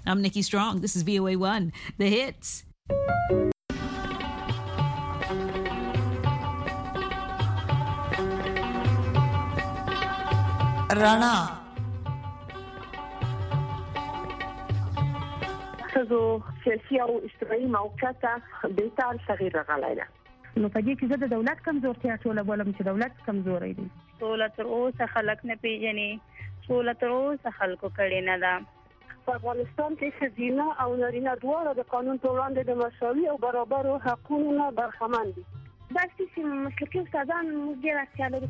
I'm Nikki Strong. This is VOA1, The Hits. رڼا ښځو سیاسي او اجتماعي موقعیت بهتر تغییر راغلی دی. نو په دې کې زه د دولت کمزورتیا ټوله بولم چې دولت کمزوري دی. سوله تر اوسه خلک نه پیژني، سوله تر اوسه خلکو کړي نه ده. په افغانستان کې ښځینه او نارینه دواړه د قانون په وړاندې د مساوي او برابرو حقونو نه برخمن دي. دا چې مسلکي استادان موږ ډېر اړتیا لرو.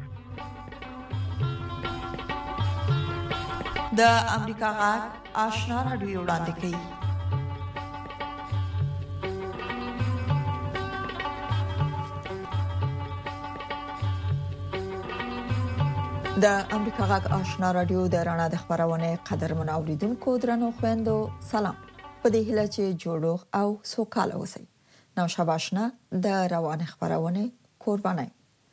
د امریکا غږ آشنا راډیو وړاندې کوي. د امریکا غږ آشنا راډیو د رڼا د خبرونه قدرمن اوریدونکو درنو خويندو سلام. په دې هیله چې جوړوخ او سوکاله اوسئ. نو شاباشنا د روان خبرونه قربانای.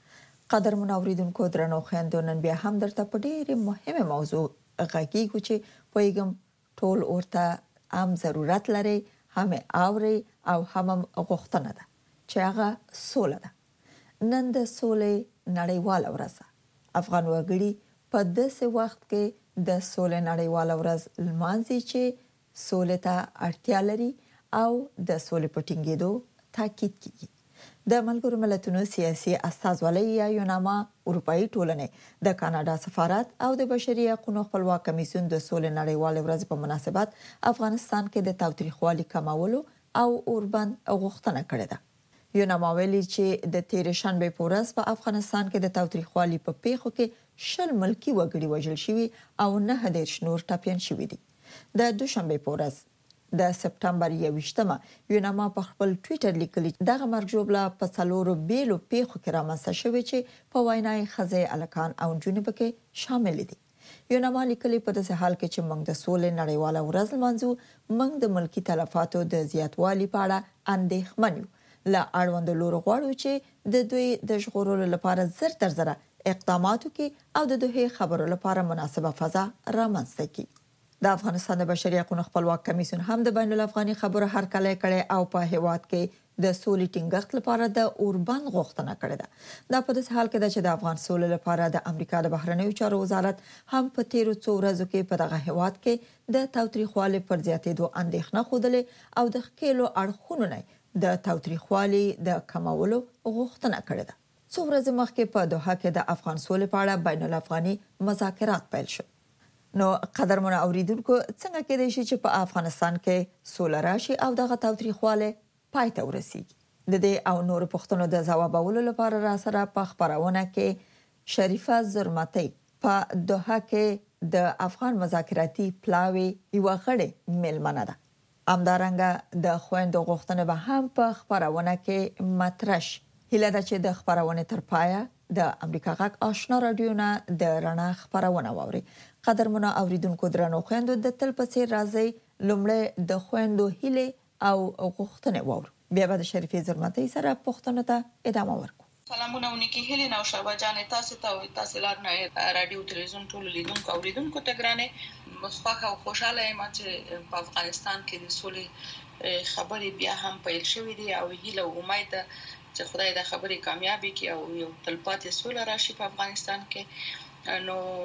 قدرمن اوریدونکو درنو خويندو نن بیا هم درته په ډېر مهمه موضوع غږیږو چې پویګم ټول اورته عام ضرورت لري، هم اوري او هم غوښتنه ده چې هغه سوله ده. نن د سولې نړیواله ورځ افغان وګړي په داسې وخت کې د سولې نړیواله ورځ لمانځي چې سولې ته اړتیا لري او د سولې په ټینګېدو تاکید کوي. د ملګرو ملتونو سیاسي استازولۍ یا یوناما، اروپאי ټولنې، د کاناډا سفارت او د بشري حقوقو خپلواک کمیسیون د سولې نړیواله ورځ په مناسبت افغانستان کې د تاوتریخوالي کمولو او اوربند غوښتنه کړې ده. یوناما ویلي چې د تیر شنبه په ورځ په افغانستان کې د تاوتریخوالي په پیښو کې 10 ملکی وګړي وژل شوي او 9 نور ټاپین شوي دي. د دوشنبه په ورځ د سپټمبر 21مه یوناما په خپل ټوئیټر لیکلي دغه مرګ جوړه په څلورو بیلو پیښو کې رامنځته شوی چې په وینای خزې الکان او جنوب کې شامل دي. یوناما لیکلي په داسې حال کې چې موږ د سولې نړیواله ورځ لمانځو، موږ د ملکی تلفاتو د زیاتوالي په اړه اندېښمن یو. لا اړوند لور غواړو چې د دوی د ژغورلو لپاره زر تر زر اقدامات وکړي او د دوی خبرو لپاره مناسبه فضا رامنځته کړي. د افغانستان د بشري حقوقو خپلواک کمیسیون هم د بین الافغاني خبرو هرکلی کړي او په هیواد کې د سولې ټینګښت لپاره د اوربند غوښتنه کړې ده. دا په داسې حال کې ده چې د افغان سولې لپاره د امریکا د بهرنیو چارو وزارت هم په تیرو څو ورځو کې په دغه هیواد کې د تاوتریخوالي پر زیاتېدو اندېښنه خوده او د ښکېلو اړخونو نه د تاوتریخوالي د کمولو غوښتنه کړې ده. څو ورځې مخکې په دوحه کې د افغان سولې په اړه بین الافغاني مذاکرات پیل شو. نو قدرمن اوریدونکو څنګه کېدای شي چې په افغانستان کې سوله راشي او دغه تاوتریخواله پای ته ورسیږي؟ د دې او نور پوښتنو د ځوابولو لپاره را سره په خبرونه کې شریفه زرمتی په دوحه کې د افغان مذاکراتي پلاوی یو غړي ملمنه ده. همدارنګه د خويندو غوښتنه به هم په خبرونه کې مطرح شي. هیله ده چې د خبرونه تر پایه د امریکا غږ آشنا رادیو نه د رڼا خبرونه واوري. قدرمن اوریدونکو درنو خويندو د تل په څیر راځي لومړی د خويندو هیله او غوښتنه واورو، بیا به د شریفه زرمتی سره پوښتنه ته ادامه ورکو. سلامونه ونکي هیله نو شابه جان تاسو ته تاسو لار نه رادیو تلویزیون ټول لیدونکو اوریدونکو ته ګرانه مخفاخه او خوشاله یم چې په افغانستان کې د سولې خبرې بیا هم پیل شوې دي او هیله او امید چې خدای دا خبرې کامیابی کړي او یو تلپاتې سوله راشي په افغانستان کې.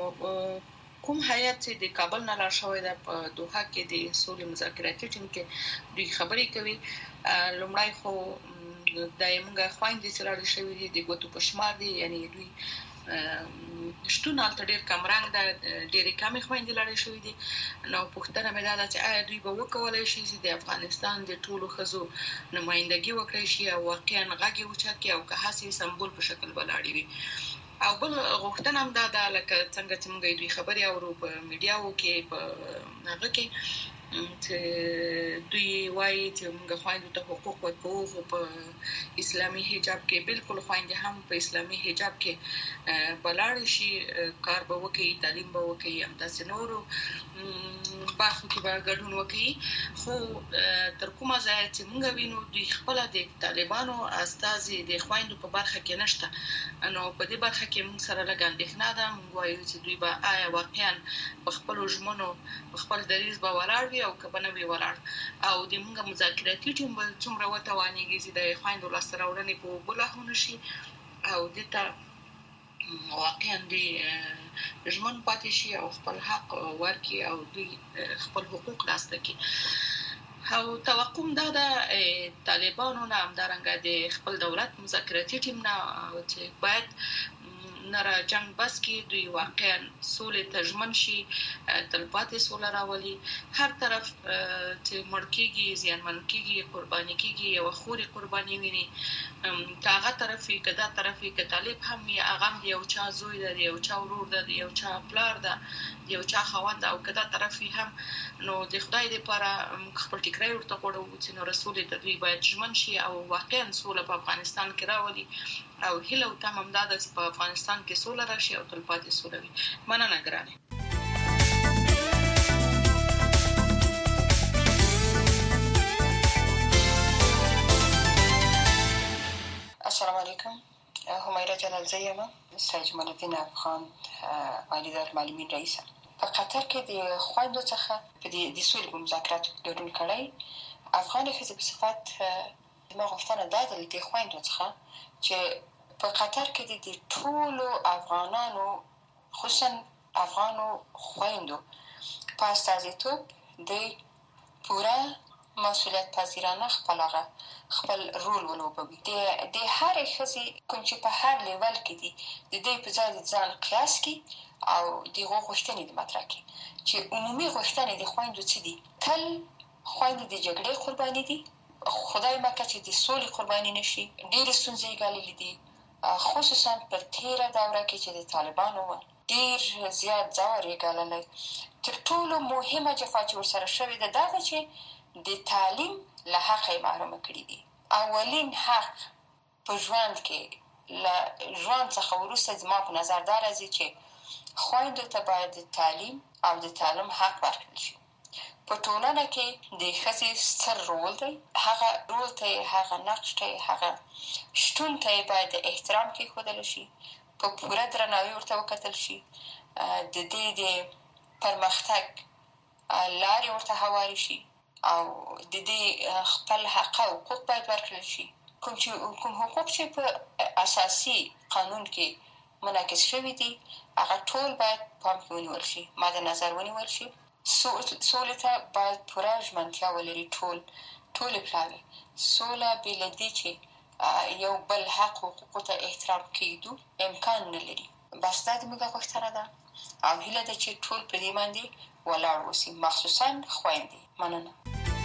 نو کوم هیئت چې د کابل نه لاړ شوی د په دوحه کې د سولې مذاکراتي ټیم کې دوی خبرې کوي. لومړی خو دایمنګه خويندې چې راځي شوی دي د ګوتو پښمار دي، یعنی دوی شتون الته ډیر کم رنګ د ډېرې کمې خويندې لړې شوې دي. نو پوښتنه مې ده چې آیا دوی به وکولای شي چې د افغانستان د ټولو ښځو نمائندګي وکړي شي او واقعا غږ یې اوچت کړي او که هڅې سمبول په شکل ولاړې وي. او بل غوښتنه هم ده لکه څنګه چې موږ دوی خبرې اورو په میډیاو کې په هغه کې چې دوی وايي چې موږ خويندو ته حقوق ورکوو په اسلامي حجاب کې، بالکل خويندې هم په اسلامي حجاب کې بلاړ شي، کار به وکړي، تعلیم به وکړي، هم تاسو نورو باخو کې به ګډون وکړي. خو تر کومه ځای چې موږ وینو دوی خپل د طالبانو استازي د خويندو په برخه کې نشته. نو په دې برخه کې موږ سره لږ اندېښنه ده. موږ وایو چې دوی به آیا واقعا په خپل ژمنو په خپل دریځ به ولاړ وي او که بنوي ولاړ او د موږ مذاکراتي ټیم څومره وتوانيږي چې د خويندو لاسته راوړنې په بلهونه شي او دته واقعا دي ژوند پاتې شي او خپل حق ورکي او دوی خپل حقوق لاسته کړي او توقع دا د طالبانو نه همدارنګه د خپل دولت مذاکراتي ټیم نه چې باید نره جنگ بس کې دوی واقعا سولې تجمن شي تلپاتې سوله راولي هر طرف چې مړکیږي زیانمن کیږي قرباني کیږي یو خوري قرباني ویني کاغه طرفي کدا طرفي ک طالب هم یا اغم دی یو چا زوی دی یو چا ورور دی یو چا پلار دی یو چا خوند او کدا طرفي هم نو د خدای لپاره خپل ټیکرای ورته غوړو چې نو رسول ته دوی باید ژمن شي او واقعا سوله په افغانستان کې راولي او هله او تمام دا چې په افغانستان کې سوله راشي او تلپاتې سوله وي مننه ګرانه السلام علیکم همایرا جلال زیما سید جمال الدین افغان عالی المعلمین رئیس په قطر کې د خويندو څخه د سولې په مذاکراتو ګډون کړی افغان ښځې په صفت ما غوښتنه ده د خويندو څخه چې په قطر کې د ټولو افغانانو خصوصا افغانو خويندو په استازیتوب د پوره مسؤلیت پذیرانه خپل رول ولوبوي د هر ښځې کوم چې په هر لیول کې دي د دې په ځای د ځان قیاس کې او د غوښتنې د مطرح کې چې عمومي غوښتنې د خويندو څه دي تل خويندې د جګړې قرباني دي خدای مکه چې د سولې قرباني نشي ډېر ستونزې ګاللې دي خصوصا په تیره دوره کې چې د طالبانو ډېر زیات ځوار یې ګاللی تر ټولو مهمه جفا چې ورسره شوې ده دا چې د تعلیم له حقه محروم کړي دي اولین حق په ژوند کې له ژوند څخه وروسته زما په نظر دا راځي چې خویندو ته باید د تعلیم او د تعلیم حق ورکړل شي په ټولنه کې د ښځې ستر رول دی هغه رول ته هغه نقش ته هغه شتون ته باید احترام کېښودل شي په پوره درناوي ورته وکتل شي د دې د پرمختګ لارې ورته هوارې شي او د دې خپل حق او حقوق باید ورکړل شي کوم حقوق چې په اساسي قانون کې منعکس شوي دي هغه ټول باید پام کې ونیول شي مد نظر ونیول شي سولې ته باید پوره ژمنتیا ولري ټول پلاوي سوله بې له دې چې یو بل حق او حقوقو ته احترام کېږدو امکان نه لري بس دا زموږ غوښتنه ده او هیله ده چې ټول په دې باندې ولاړ اوسي مخصوصا خویندې مننه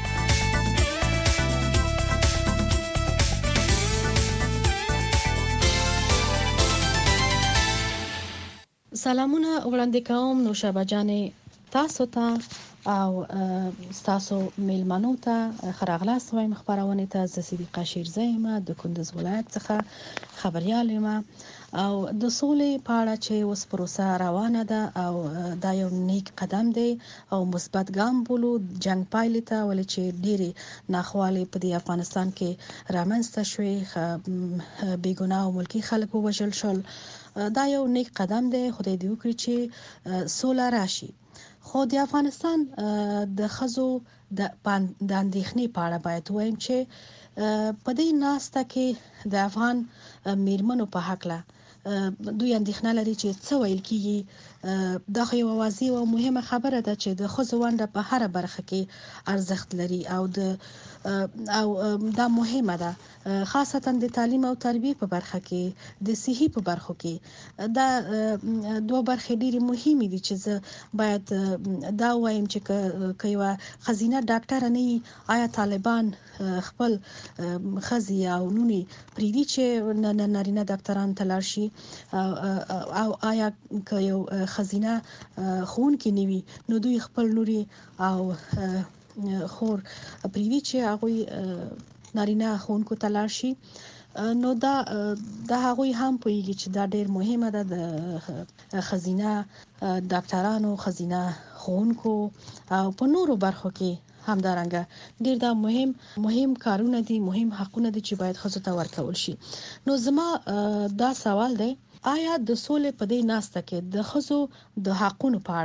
سلامونه وړاندې کوم نوشابه جانې تاسو ته او تاسو میلمنو ته خراغلاس وایم خبرونه ته ز صدیقه شیرزه یم د کندز ولایت څخه خبريال یم او د سولې په اړه چې اوس پروسه روانه ده او دا یو نیک قدم دی او مثبت ګام بولو جنگ پایلې ته ولې چې ډېری ناخوالې په د افغانستان کې رامنځته شوې بیګناه او ملکی خلک وژل شول دا یو نیک قدم دی خدای دې وکړي چې سوله راشي خو د افغانستان د خزو د اندېښنې په اړه باید وایم چې په دې ناسته کې د افغان میرمنو په حق له دوی اندېښنه لري چې څه ویل کیږي دا خو یو واضح او مهمه خبره ده چې د خزو ونده په هر برخه کې ارزښت لري او دا مهمه ده خاصتا د تعلیم او تربیه په برخه کې د صحي په برخو کې دا دوه برخې ډېرې مهمې دي چې زه باید دا وایم چې کيوا خزینه ډاکټر نه آیا طالبان خپل خزي او نونی پریدي چې نارینه ډاکټران تلل شي او آیا که یو خزینه خون کې نیوي نو دوی خپل نوري او خور پریدي چې هغه نارینه خون کو تلل شي نو دا هغه هم پوهیږي چې دا ډېر مهمه ده د خزینه ډاکټرانو خزینه خونکو او په نورو برخو کې همدارنګه ډېر دا مهم کارونه دي مهم حقونه دي چې باید خزو ته ورکول شي نو زما دا سوال دی آیا د سولې په دې ناسته کې د خزو د حقونو په اړه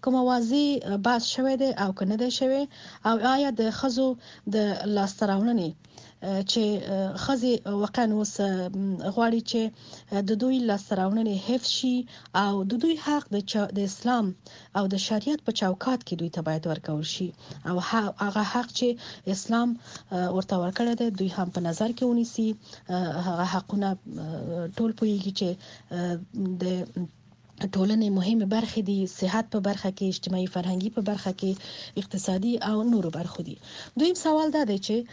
کوم واضح بحث شوه دی او کنه دی شوه او آیا د خزو د لاستراوننې چې خزي وقعا اوس غواړي چې د دوی لاستراوننې حفظ شي او د دوی حق د اسلام او د شریعت په چوکاټ کې دوی ته باید ورکول شي او هغه حق چې اسلام ورته ورکړی دی دوی هم په نظر کې ونیسي هغه حقونه ټول پوهیږي چې د ټولنې مهمه برخه دي صحت په برخه کې اجتماعي فرهنګي په برخه کې اقتصادي او نورو برخو دي. دویم سوال دا دی چې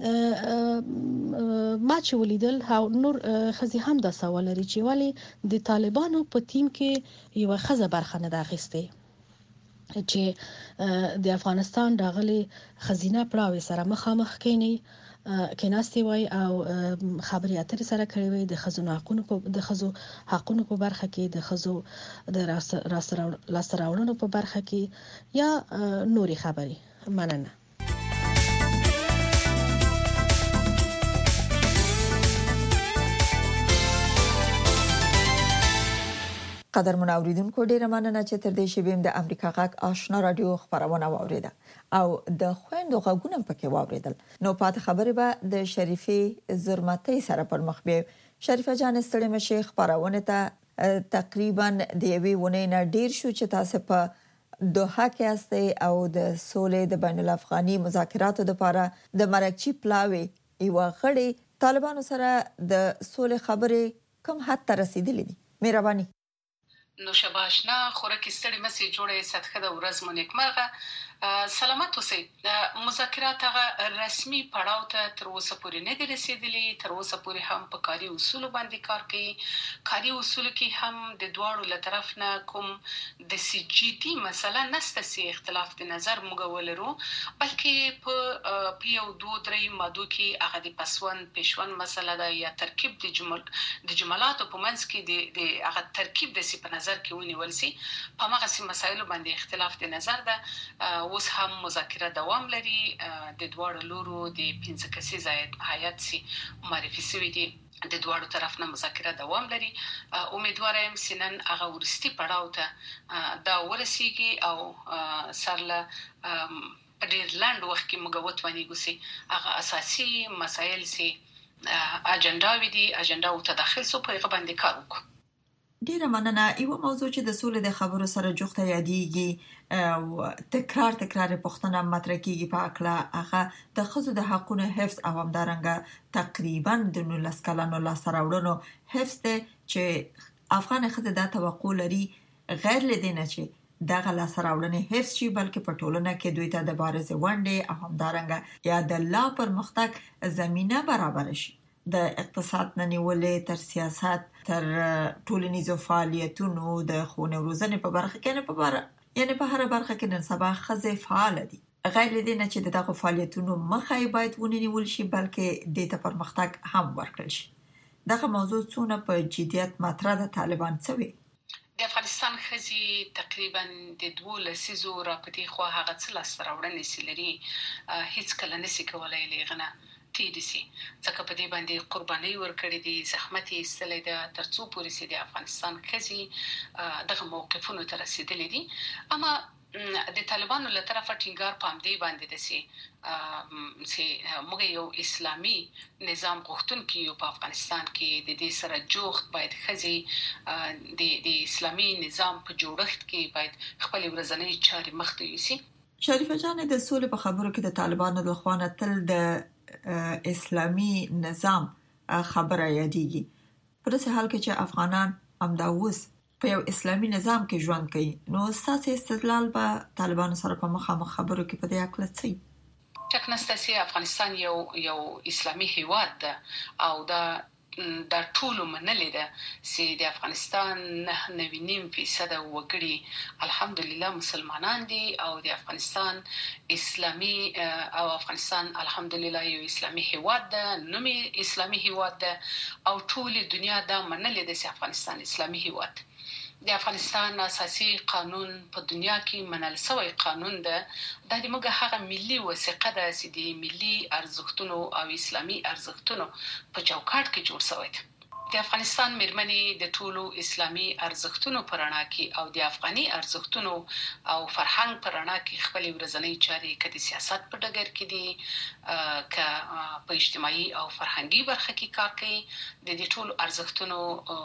ما چې ولیدل او نور خزي هم دا سوال لري چې ولی د طالبانو په ټیم کې یو خزه برخه نه داخسته چې د افغانستان داغلي خزینه پړاوي سره مخامخ کینی کیناستي وای او خبري اترې سره کړې وي د خزو حقونو په برخه کې د خزو د لاسراوړنو په برخه کې یا نوري خبري مننه. قدرمن اوریدونکو ډیره مننه چې تر دې شیبې د امریکا غږ آشنا رادیو خبرونه واوریده او د خويندو غږونه پکې واوریدل. نو پات خبره به د شریفي زرمتي سره پر مخ به شریفه جان ستړي مشه خبرونه ته تقریبا د یوې ونې نه ډیر شو چې تاسو په دوحه کې استه او د سولې د بین الافغاني مذاکراتو لپاره د مرکچی پلاوي یو غړي طالبانو سره د سولې خبرې کوم حد ته رسیدلې دي. مهرباني نو شباشنا خورکی ستړي مسي جوړه صدقه د ورځ مو نیکمرغه سلامت اوسئ. مذاکرات هغه رسمي پړاو ته تر اوسه پورې نه دي رسیدلي. تر اوسه پورې هم په کاري اصول باندې کار کوي. کاري اصول کې هم د دواړو له طرف نه کوم د سجدي مسله نسته سي اختلاف د نظر موږ ولرو بلکې په یو دوه درې ماده کې هغه د پسوند پېشون مسله ده یا ترکیب د جملاتو په منځ کې د هغه ترکیب د سی په نظر کې ونیول سي. په هغه سي مسایلو باندې اختلاف د نظر ده. اوس هم مذاکره دوام لري. د دواړو لورو د 15 کسیز هیئت سي معرفي شوی دي. د دواړو طرف نه مذاکره دوام لري. امیدوار یم سنن هغه ورستي پړاو ته دا ورسیږي او سرله په ډیر لاند وخت کې موږ وتوانیږو سي هغه اساسي مسایل سي اجنډا دي اجنډا او تداخل سو په باندې کار وکړو. ډیره مننه. یو موضوع چې د سولې د خبرو سره جوخته یادېږي او تکرار پوښتنه مطرح کیږي په اړه هغه د خزو د حقوقو حفظ او همدارنګه تقریبا د 19 کلونو لاسراوړنو حفظ ته چې افغان خزه د توقع لري غیر لدینه چې دغه لاسراوړنې حفظ شي بلکې په ټولنه کې دوی ته د بارز ونډې او همدارنګه یا د لا پرمختګ زمينه برابر شي. د اقتصاد نه نیولې تر سیاست تر ټولنیزو فعالیتونو د خونه روزنې په برخه کې په هر برخه کې نن سبا خزه فعال دي. غیر لدینه چې دغه فعالیتونو مخه باید ونیول شي بلکې د ته پرمختګ هم ورکړل شي. دغه موضوع څونه په جديت مطرح د طالبان څوي. د افغانستان خزي تقریبا د 12 زورا پتی خو هغه څه لاسراوړنې سلري هیڅ کله نسی کولای لغنه تیریسي ځکه په دې باندې قرباني ورکړې دي زحمت یې استلې ده ترڅو پورې سي د افغانستان خزي دغه موقفونو ته رسیدلې دي. اما د طالبانو له طرفه ټینګار پام دی باندې دسي چې موږ یو اسلامي نظام غوښتونکو یو په افغانستان کې د دې سره جوخت باید خزي د اسلامي نظام په جوړښت کې باید خپل ورځنی چاري مخته یوسي. شریفه جان د سولې په خبرو کې د طالبانو د خوانه تل د اسلامي نظام خبره یادېږي. په داسې حال کې چې افغانان همداوس په یو اسلامي نظام کې ژوند کوي نو اساسي استدلال به طالبانو سره په مخامخ خبرو کې په دې اړه څه ټکنستاسي افغانستان یو اسلامي هیواد ده او دا ټول منلې ده چې د افغانستان 9.9% وګړي الحمدلله مسلمانان دي او د افغانستان اسلامي او افغانستان الحمدلله یو اسلامي هیواد ده نومي اسلامي هیواد ده او ټول دنیا دا منلې ده چې افغانستان اسلامي هیواد. د افغانستان اساسي قانون په دنیا کې منل شوی قانون ده. د موږ هغه ملي وثیقه ده چې د ملي ارزښتونو او اسلامي ارزښتونو په چوکاټ کې جوړ شوی ده. د افغانستان مېرمنې د ټولو اسلامي ارزښتونو پر رڼا کې او د افغاني ارزښتونو او فرهنګ پر رڼا کې خپل ورځنی چارې کړي سیاست په ډګر کې دي ک په اجتماعي او فرهنګي برخه کې کار کوي د دې ټولو ارزښتونو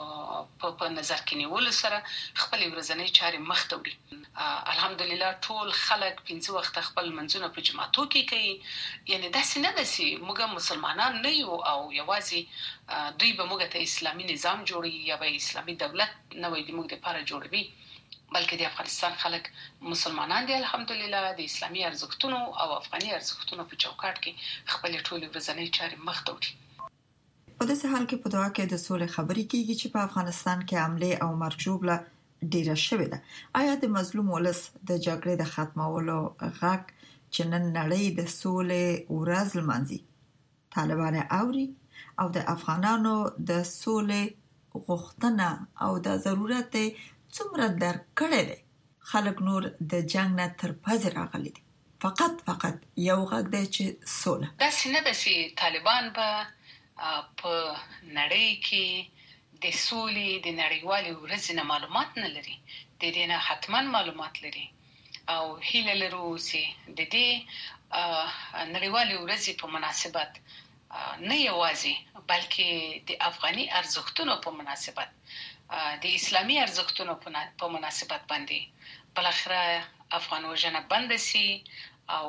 په نظر کې نیول سره خپل ورځنی چارې مخ ته وړي الحمدلله ټول خلک 15 وخت خپل منځونه په جماعتو کې کوي یعنی داسې نه دي موږ مسلمانان نه یو او یوازې دوی به موږ ته اسلامي نظام جوړي یا به اسلامي دولت نه وي د موږ لپاره جوړوي بلکې د افغانستان خلک مسلمانان دي الحمدلله د اسلامي ارزښتونو او افغاني ارزښتونو په چوکاټ کې خپل ټول ورځنی چارې مخ ته وړي په داسې حال کې په دعا کې د سولې خبرې کیږي چې په افغانستان کې حمله او مرګ ژوبله ډیره شوې ده آیا د مظلوم ولس د جګړې د ختمولو غږ چې نن نړۍ د سولې ورځ لمانځي طالبان اوري او د افغانانو د سولې غوښتنه او د ضرورت څومره درکړې ده خلک نور د جنگ نه تر پزې راغلي دي فقط یو غږ دی چې سوله داسې نه ده چې طالبان به په نړۍ کې د سولې د نړیوالې ورځې نه معلومات نه لري د دې نه حتما معلومات لري او هیله لرو چې د دې نړیوالې ورځې په مناسبت نه یوازې بلکې د افغاني ارزښتونو په مناسبت د اسلامي ارزښتونو په مناسبت باندې بل اخره افغان وژنه بند شي او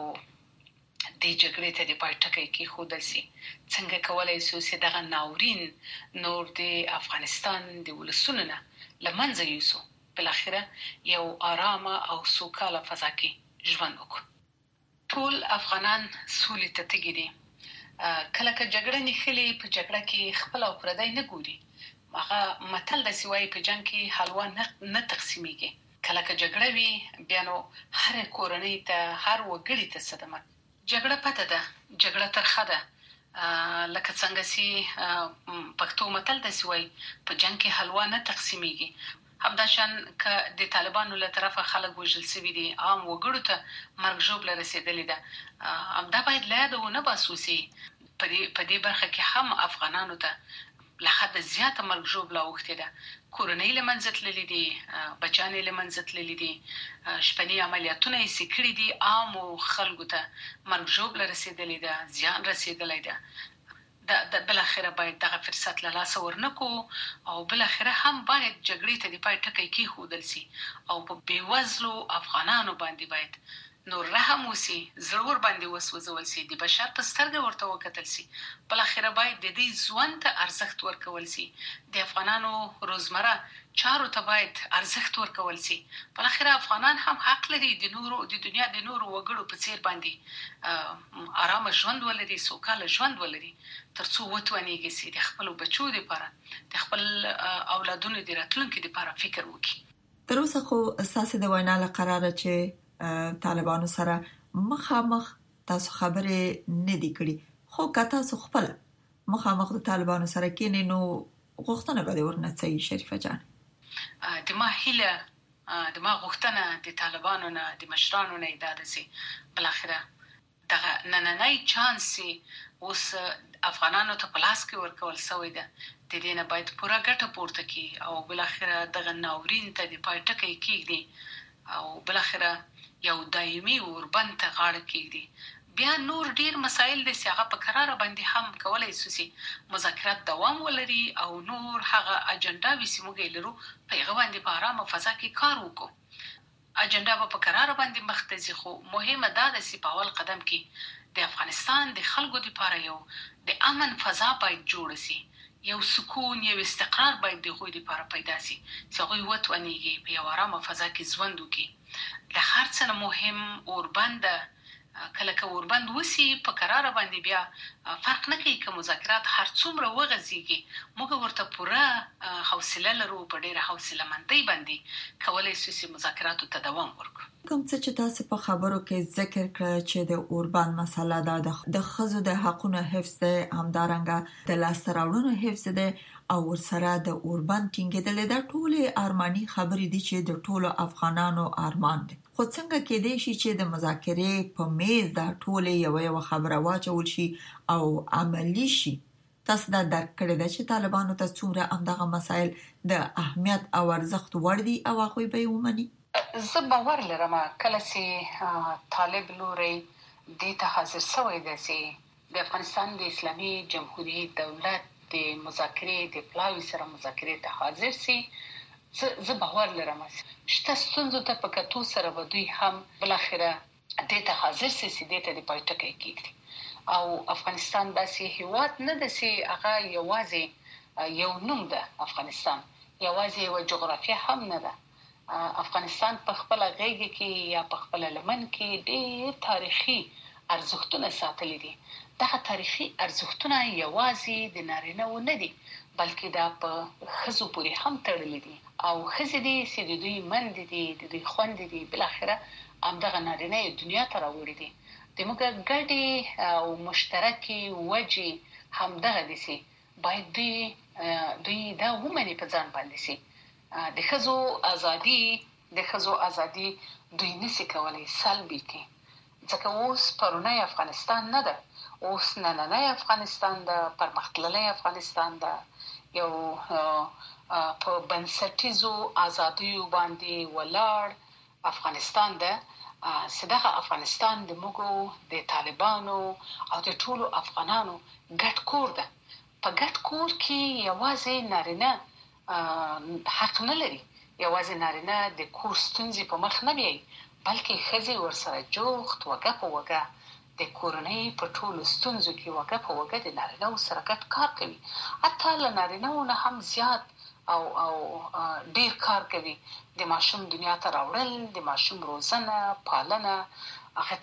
د جګړې ته د پای ټکی کې خودل شي څنګه کولای شو چې دغه ناورین نور د افغانستان د ولسونو نه لمنځه یوسو بل اخره یو آرامه او سوکاله فضا کې ژوند وکړو ټول افغانان سولې ته تږي دي کله که جګړه نخلي په جګړه کې خپل او پردی نه ګوري هغه متل د سوای په جنگ کې حلوا نه تقسیمېږي کله که جګړه وي بیا نو هر کورنۍ ته هر وګړي ته صدمه جګړه پته ده جګړه ترخه ده لکه څنګه چې پښتو متل د سوای په جنگ کې حلوا نه تقسیمېږي همداشان ک د طالبانو له طرفه خلک وژل شوي دي عام وګړو ته مرګ ژوبله رسیدلې ده همدا باید لا د ونه باسوسي په دې برخه کې هم افغانانو ته لحد زیاته مرګ ژوبله اوښتې ده کورنۍ له منځه تللې دي بچیانې له منځه تللې دي شپني عملیاتونه یې سکړي دي عامو خلکو ته مرګ ژوبله رسیدلې ده زیان رسیدلی ده د بل اخره باید دغه فرصت له لاسه ورنکو او بل اخره هم باید جګړې ته د پای ټکی کې خودل سي او په بیوزلو افغانانو باندې باید نور رحم وسی ضرور باندې وسوځول سي د بشر په سترګه ورته وکتل سي بل اخره باید د دې ژوند ته ارزښت ورکول سي د افغانانو روزمره چارو ته باید ارزښت ورکول سي بل اخره افغانان هم حق لري د دنیا د نورو وګړو په څیر باندې آرام ژوند ولري سوکاله ژوند ولري ترڅو وتوانیږي چې د خپل بچو لپاره د خپل اولادونو د راتلونکي لپاره فکر وکړي تر اوسه خو اساس د وینا له قراره چې طالبانو سره مخامخ تاسو خبرې نه دی کړی خو که تاسو خپل مخامخ د طالبانو سره کېنئ نو غوښتنه به ورنه صحیح شریفه جان د ما غوښتنه د طالبانو نه د مشرانو نه دا ده چې بل اخره دغه نننۍ چانس اوس افغانانو ته په لاس کې ورکول شوی ده د دې نه باید پوره ګټه پورته کړي او بل اخره دغه ناورین ته د پای ټکی کېږدي او بل اخره یو دایمي اوربند ته غاړه کېږدي بیا نور ډیر مسایل د سیاغه په قرار باندې هم کولای شي مذاکرات دوام ولري او نور هغه اجنډا وسیموږي لرو په هغه باندې په آرامه فضا کې کار وکړو اجنډا په قرار باندې مختزي خو مهمه ده چې په اول قدم کې د افغانستان د خلکو لپاره یو د امن فضا باید جوړ شي یو سکون یو استقرار باید د غوي لپاره پیدا شي چې غوي وتونیږي په یو آرامه فضا کې ژوند وکړي د هر څه مهم اوربند کله که اوربند وسی په قرار باندې بیا فرق نه کوي چې مذاکرات هر څومره وغځيږي موږ ورته پوره حوصله لرو په ډیره حوصله مندۍ باندې کولای شو چې مذاکراتو ته دوام ورکړو کوم څه چې تاسو په خبرو کې ذکر کړ چې د اوربند مسله د خزو د حقوقو حفظ ده همدارنګه د لاسته راوړنو حفظ ده او ورسره د اوربند ټینګېدل د ټوله ارماني خبرې دي چې د ټولو افغانانو ارمان دي خو څنګه کېدای شي چې د مذاکرې په میز د ټوله یو خبره واچول شي او عملی شي تاسو دا درک کړی دی چې طالبانو ته څومره همدغه مسایل د اهمیت او ارزښت وړ دي او هغه به ومني؟ زه باور لرم کله چې طالب لوري د ته حاضر شوی دی چې د افغانستان د اسلامي جمهوریت دولت د مذاکرې د پلاوی سره مذاکرې ته حاضر سي. زه باور لرم چې ستاسو ته په کتو سره به دوی هم بل اخره د ته حاضر سي چې د ته د پایټکې کېږي. او افغانستان داسې هیواد نه ده چې هغه یوازې یو نوم ده. افغانستان یوازې یو جغرافیه هم نه ده. افغانستان په خپل غېږ کې یا په خپل لمن کې ډېر تاریخي ارزښتونه ساتلي دي. دغه تاریخي ارزښتونه یوازې د نارینه و نه دي بلکې دا په ښځو پورې هم تړلي دي او ښځې دي چې د دوی مندې دي د دوی خوندې دي بل اخره همدغه نارینه دنیا ته راوړي دي. د موږ ګډې او مشترکې وجې همدغه دي چې باید دوی دا ومني په ځان باندې چې د ښځو ازادي دوی نشي کولای سلبي کړي ځکه اوس پرونی افغانستان نه ده. اوس نننی افغانستان ده، پرمختللی افغانستان ده، یو په بنسټیزو ازادیو باندې ولاړ افغانستان ده. صدقه افغانستان د موږ د طالبانو او د ټولو افغانانو ګډ کور ده. په ګډ کور کې یوازې نارینه حق نه لري، یوازې نارینه د کور ستونزې په مخ نه بیایي بلکې ښځې ورسره جوخت وګه په وګه د کورنۍ په ټولو ستونزو کې وګه په وګه د نارینه سره ګډ کار کوي. حتی له نارینه نه هم زیات او ډیر کار کوي. د ماشوم دنیا ته راوړل، د ماشوم روزنه، پالنه، هغه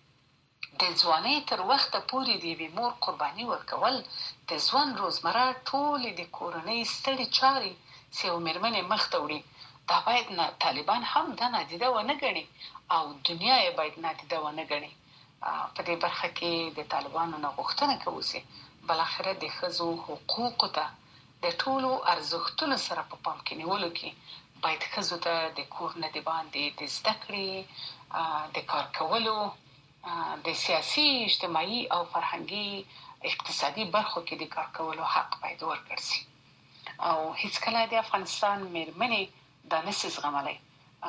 ته د ځوانۍ تر وخته پورې د یوې مور قرباني ورکول، د ژوند روزمره ټولې د کورنۍ ستړي چارې چې یو مېرمنې مخ ته وړي دا باید طالبان هم دا نادیده ونه ګڼي او دنیا یې باید نادیده ونه ګڼي. په دې برخه کې د طالبانو نه غوښتنه کوو چې بالاخره د ښځو حقوقو ته د ټولو ارزښتونو سره په پام کې نیولو کې باید ښځو ته د کور نه د باندې د زده کړې، د کار کولو، د سیاسي، اجتماعي او فرهنګي اقتصادي برخو کې د کار کولو حق باید ورکړل شي. او هیڅکله د افغانستان مېرمنې دا نشي زغملی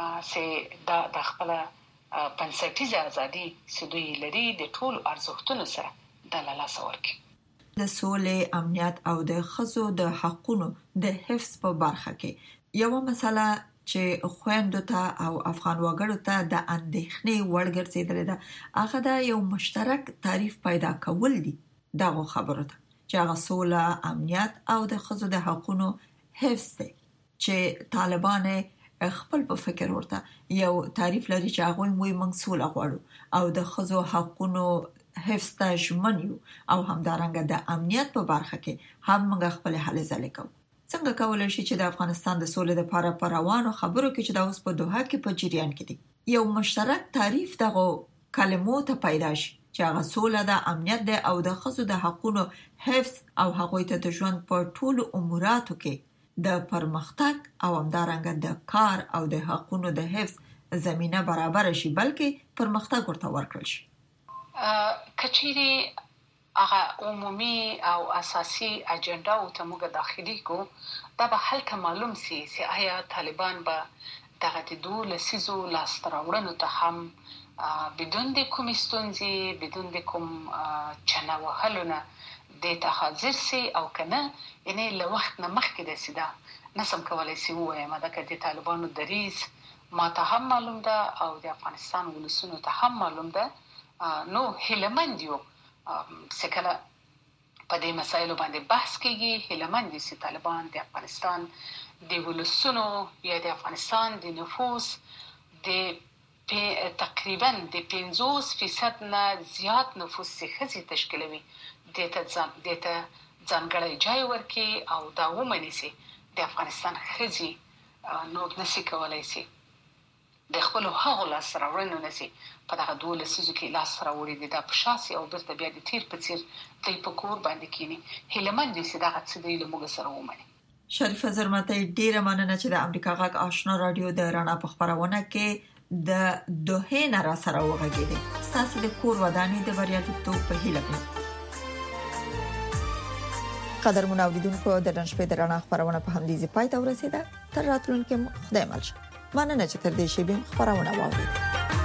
چې دا د خپله بنسټیزه ازادي چې دوی لري د ټولو ارزښتونو سره د له لاسه ورکړي. د سولې، امنیت او د ښځو د حقونو د حفظ په برخه کې یو مسله چې خويندو ته او افغان وګړو ته د اندېښنې وړ ګرځېدلې ده هغه د یو مشترک تعریف پیدا کول دي. دغه خبره ده چې هغه سوله، امنیت او د ښځو د حقونو حفظ دي چې طالبان خپل په فکر ورته یو تعریف لري چې هغه موږ سوله غواړو او د ښځو حقونو حفظ ته ژمن یو او همدارنګه د امنیت په برخه کې هم موږ خپل هلې ځلې کوو. څنګه کولای شي چې د افغانستان د سولې لپاره په روانو خبرو کې چې د اوس په دوحه کې په جریان کې دي یو مشترک تعریف دغه کلمو ته پیدا شي چې هغه سوله د امنیت د او د ښځو د حقونو حفظ او هغوی ته د ژوند په ټولو اموراتو کې د پرمختګ او همدارنګه د کار او د حقونو د حفظ زمينه برابر شي بلکې پرمختګ ورته ورکړل شي. کچېری هغه عمومي او اساسي اجنډا او ته موږ داخلي کو دا به هلته معلوم سي چې آیا طالبان به دغه د دوه لسیزو لاستراوړنو ته هم بدون د کوم ستونزې، بدون د کوم چنه وهلونه د ته حاضر سي او کنه یعنی له وخت نه مخکې د سیدا نسم کولای سي وایم دا که د طالبانو دریز ما ته هم معلوم ده او د افغانستان ولسونو ته هم معلوم ده. نو هیلمند یو سکله په دې مسایلو باندې بحث کیږي. هیلمند دي چې طالبان د افغانستان د ولسونو یا د افغانستان د نفوس د تقریبا د 50% نه زیات نفوس څخه تشکیلوي د ته ځانګړی ځای ورکړي او دا ومني چې د افغانستان ښځې نور نشي کولای شي د خپل هغو لاس راوړنو نشي په دغه دوه لسیزو کې لاس راوړي دي د پښاسي او برته بیا د تیر په تیر د پکور باندې کینی هیلمن دي چې دغه څه دی له موږ سره ومني. شریفه زرمته ډیره مننه چې د امریکا غږ آشنا رادیو د رڼا په خبرونه کې د دوه نه را سره وغږیدي. تاسو د کور ودانې د بریالیتوب په هیله کوم. قدرمن اوریدونکو د نن شپې د رڼا خبرونه په همدې ځای پای ته ورسیده. تر راتلونکي خدای مل شه. مننه چې تر دې شی به خبرونه واورئ.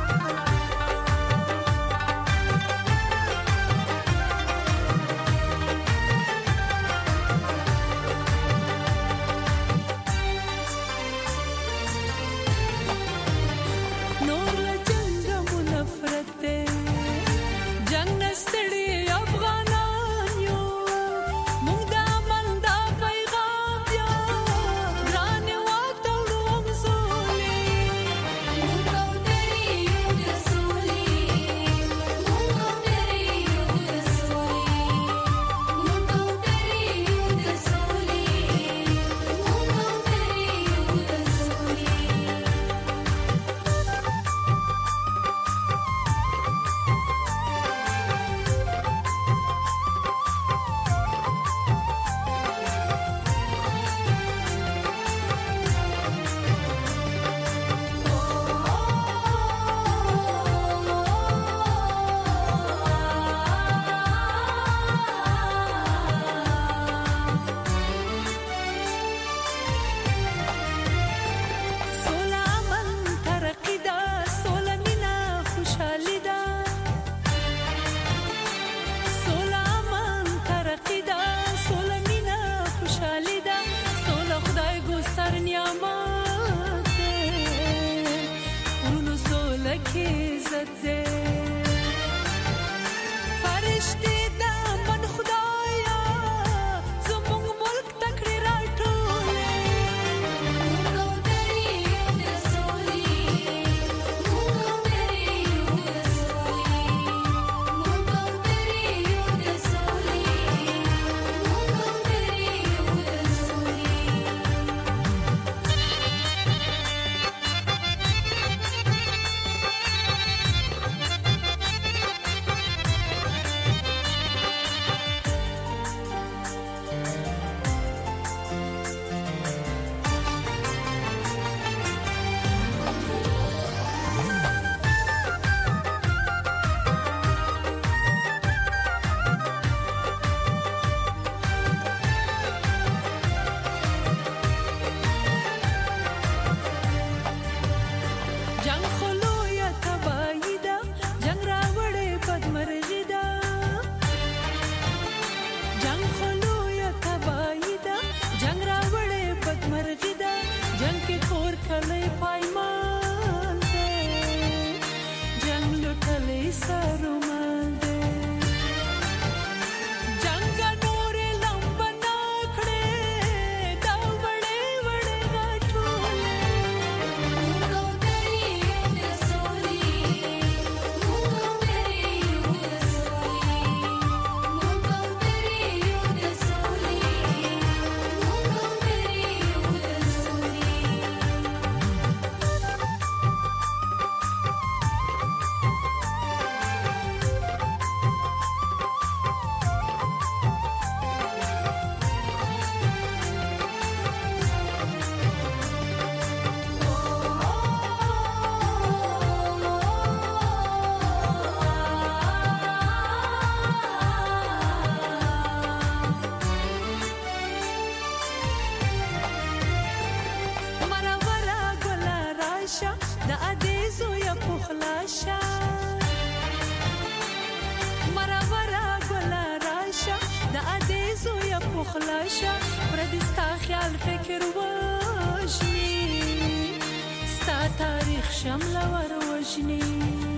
خلاصه پردستا خیال فکر وژني ستا تاریخ شمل ور وژني